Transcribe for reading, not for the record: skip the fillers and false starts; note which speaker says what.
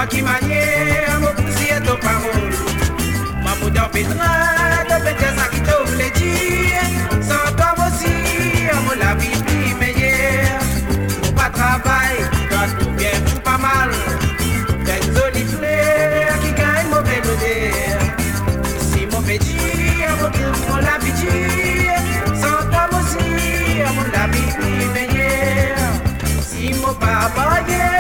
Speaker 1: qui manière, mon poussier de parole. Ma bouteille pétra, de péter ça qui te voulait dire. Sans toi aussi, mon la vie plus meilleure. Mon pas travail, toi tout bien ou pas mal. Des jolies fleurs qui gagnent mauvais odeur. Si mon petit, mon la vie dire. Sans toi aussi, mon la vie plus meilleure. Si mon papa,